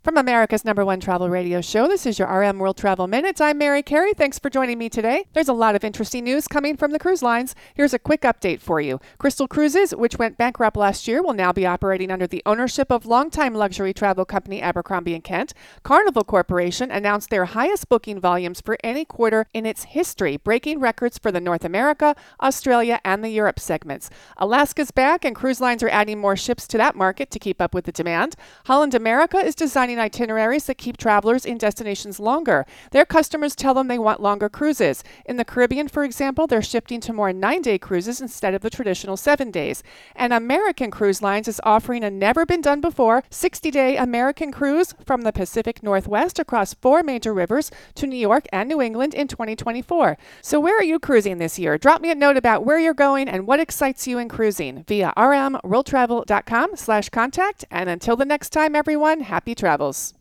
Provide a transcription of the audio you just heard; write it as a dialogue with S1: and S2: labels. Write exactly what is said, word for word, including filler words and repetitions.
S1: From America's number one travel radio show, this is your R M World Travel Minute. I'm Mary Carey. Thanks for joining me today. There's a lot of interesting news coming from the cruise lines. Here's a quick update for you. Crystal Cruises, which went bankrupt last year, will now be operating under the ownership of longtime luxury travel company Abercrombie and Kent. Carnival Corporation announced their highest booking volumes for any quarter in its history, breaking records for the North America, Australia, and the Europe segments. Alaska's back, and cruise lines are adding more ships to that market to keep up with the demand. Holland America is designing itineraries that keep travelers in destinations longer. Their customers tell them they want longer cruises. In the Caribbean, for example, they're shifting to more nine-day cruises instead of the traditional seven days. And American Cruise Lines is offering a never-been-done-before sixty-day American cruise from the Pacific Northwest across four major rivers to New York and New England in twenty twenty-four. So where are you cruising this year? Drop me a note about where you're going and what excites you in cruising via r m world travel dot com slash contact. And until the next time, everyone, happy travels.